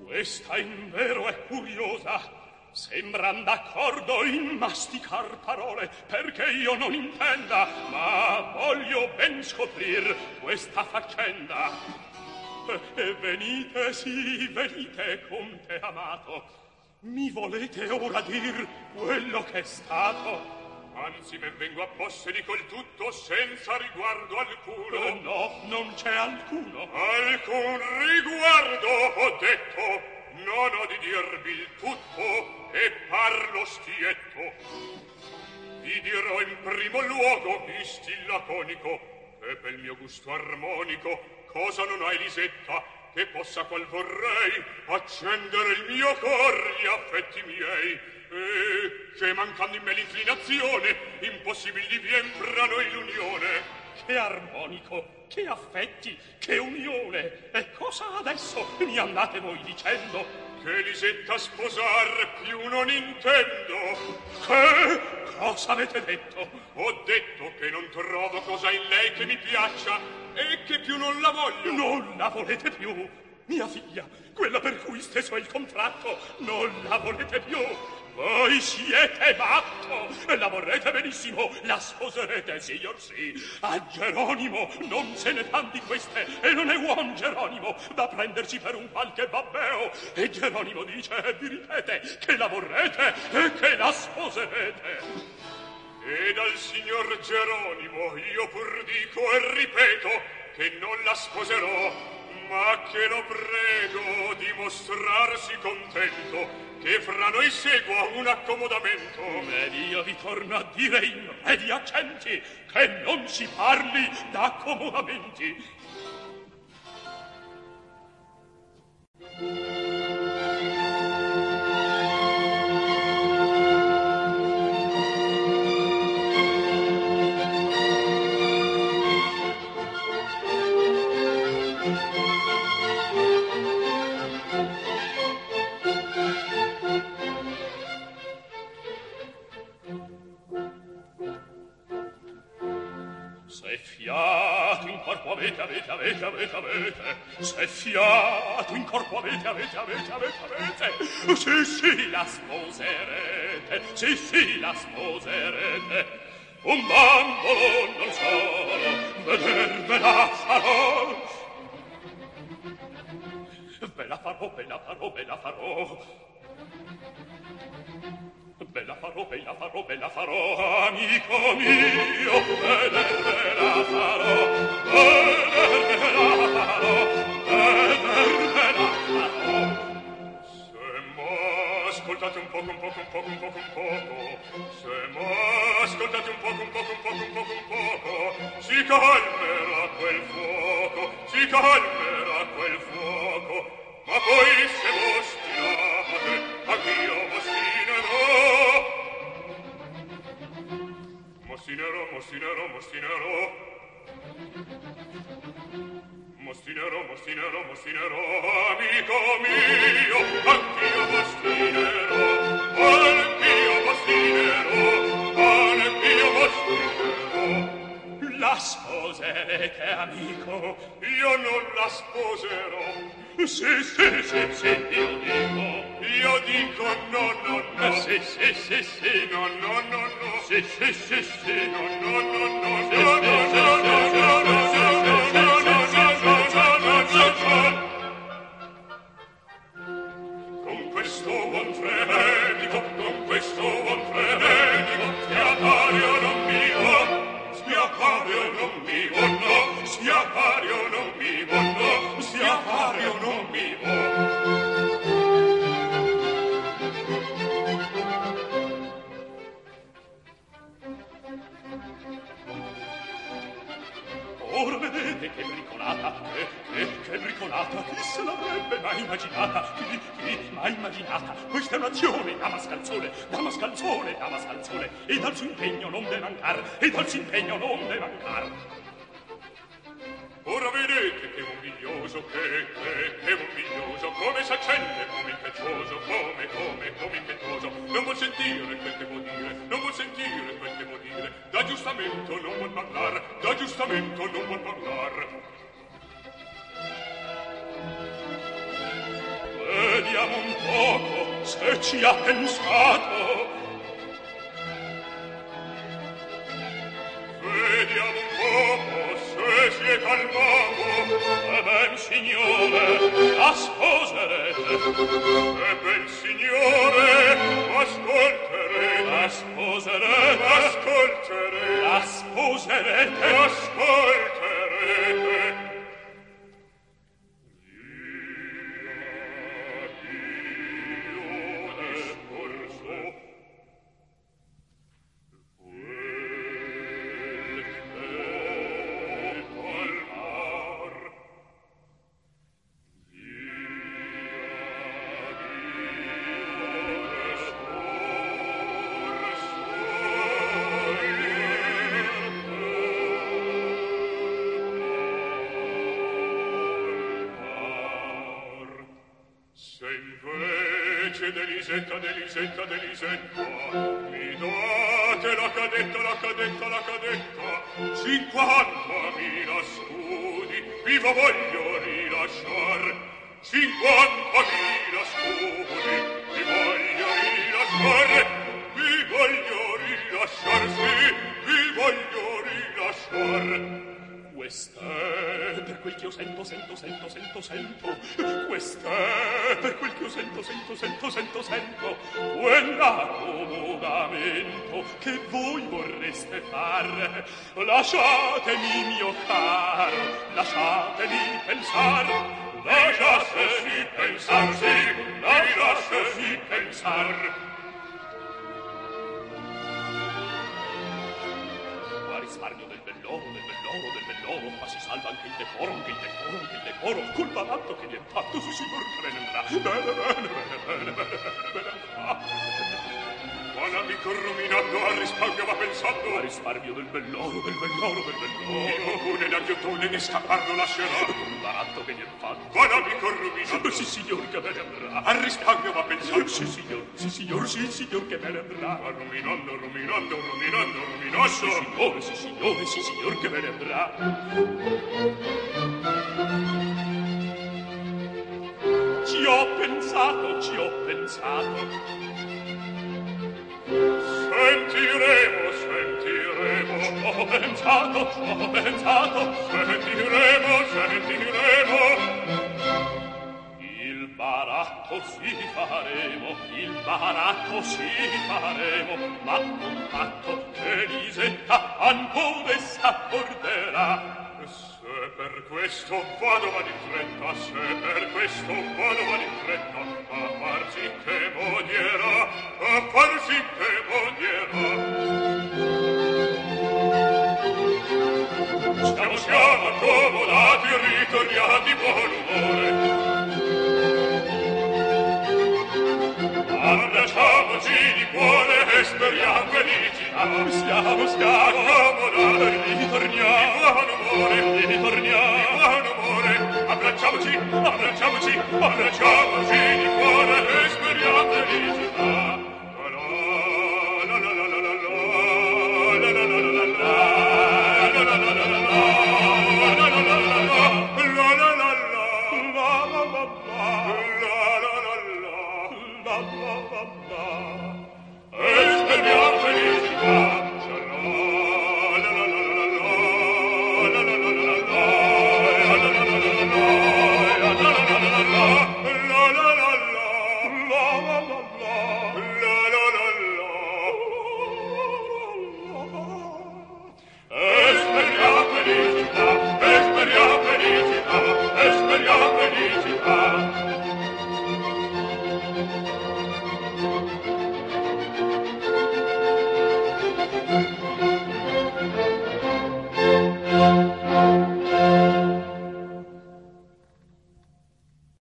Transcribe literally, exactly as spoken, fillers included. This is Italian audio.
Questa invero è curiosa. Sembran d'accordo in masticar parole, perché io non intenda, ma voglio ben scoprir questa faccenda. E venite, sì, venite, conte amato. Mi volete ora dir quello che è stato? Anzi, men vengo a posse di quel tutto senza riguardo alcuno. Eh, no, non c'è alcuno. Alcun riguardo, ho detto. Non ho di dirvi il tutto e parlo stietto. Vi dirò in primo luogo, visti il laconico, che pel mio gusto armonico cosa non hai, Lisetta, che possa qual vorrei accendere il mio cor, gli affetti miei, e che mancando in me l'inclinazione impossibil divien fra noi l'unione. Che armonico, che affetti, che unione! E cosa adesso mi andate voi dicendo? Che Lisetta sposar più non intendo. Che cosa avete detto? Ho detto che non trovo cosa in lei che mi piaccia e che più non la voglio. Non la volete più? Mia figlia, quella per cui steso è il contratto, non la volete più? Voi siete matto, la vorrete benissimo, la sposerete, signor sì. A Geronimo non se ne fan di queste, e non è uomo Geronimo da prenderci per un qualche babbeo. E Geronimo dice, e vi ripete, che la vorrete e che la sposerete. E dal signor Geronimo io pur dico e ripeto che non la sposerò, ma che lo prego di mostrarsi contento, che fra noi segua un accomodamento. Ed io vi torno a dire in re di accenti che non si parli d'accomodamenti. Se fiato in corpo avete, avete, avete, avete, avete. Se fiato in corpo avete, avete, avete, avete, avete. Sì, sì, la sposerete. Sì, sì, la sposerete. Un bambolo non solo, vedervela farò. Ve la farò, ve la farò, ve la farò. Ve la farò, ve la farò, ve la farò, amico mio, vedervela farò, vedervela farò, vedervela farò. Se m'ascoltate un poco, un poco, un poco, un poco, un poco, se m'ascoltate un poco, un poco, un poco, un poco, un poco, si calmerà quel fuoco, si calmerà quel fuoco, ma poi se vostinate, anch'io vostinerò. Mostinerò, mostinerò, mostinerò. Mostinerò, mostinerò, mostinerò, amico mio, anch'io vostinerò, anch'io vostinerò, anch'io vostinerò. La sposerete, amico? Io non la sposerò. Sì, sì, sì, sì, io dico. Io dico no, no, no. Sì, sì, sì, sì. No, no, no, no. Sì, sì, sì, sì. No, no, no, no. No, no, no, no, no, no, con questo buon frenetico, con questo buon frenetico, Schiapario non vivo, Schiapario non vivo, no, Schiapario non vivo, no, Schiapario non vivo. Ora vedete che bricolata, che, che, che bricolata, chi se l'avrebbe mai immaginata, chi, chi mai immaginata, questa è un'azione da mascalzone, da mascalzone, da mascalzone, e dal suo impegno non deve mancar, e dal suo impegno non deve mancar. Ora vedete che mobiglioso, che, che, che mobiglioso, come s'accende, come impetuoso, come, come, come impetuoso, non vuol sentire quel che vuol dire, non vuol sentire quel che vuol dire, da giustamento non vuol parlar, da giustamento non vuol parlar. vediamo un poco se ci ha pensato. Vediamo un poco se si è calmato. E ben signore, la sposerete. E ben signore, ascolterete. La sposerete. Ascolterete. La sposerete. Ascolterete. Delisetta, Delisetta, Delisetta, mi date la cadetta, la cadetta, la cadetta, cinquantamila scudi, vi voglio rilasciar, cinquantamila scudi, vi voglio rilasciar, vi voglio rilasciar, sì, vi voglio rilasciar. Quest'è per quel che io sento, sento, sento, sento, sento. Quest'è per quel che io sento, sento, sento, sento, sento. Quell'accomodamento che voi vorreste far. Lasciatemi, mio caro, lasciatemi pensar. Lasciatemi pensar, sì, lasciatemi pensar. Risparmio del belloro, del belloro, del belloro, ma si salva anche il decoro, anche il decoro, anche il decoro, col baratto che gli è fatto, su signor che bene andrà, bene, bene, bene, bene, bene, bene andrà. Buon amico ruminato, al risparmio va pensando. Al risparmio del belloro, del belloro, del belloro. Il comune l'aggiottone ne scapparlo lascerà. Col baratto che gli è fatto. Buon amico ruminato. Sì, signor che bene andrà. Al risparmio va pensando. Sì, signor, sì, signor, sì, signor che bene andrà. Va ruminando, ruminando, ruminando, ruminando. Sì, signore, sì, signore, sì, signor che bene andrà. Ci ho pensato, ci ho pensato. Sentiremo, sentiremo. Ho pensato, ho pensato. Sentiremo, sentiremo. Il baratto si faremo, il baratto si faremo, ma un patto che Lisetta ancora s'accorderà. Se per questo vado va di fretta, se per questo vado va di fretta, a farsi che modierà, a farsi che modierà. Siamo, siamo accomodati, ritorniamo di buon umore. Abbracciamoci di cuore e speriamo felicità. Siamo, siamo accomodati, ritorniamo di buon umore, ritorniamo di buon umore. Abbracciamoci, abbracciamoci, abbracciamoci di cuore e speriamo felicità. La la la la la la la la la la la la la la la la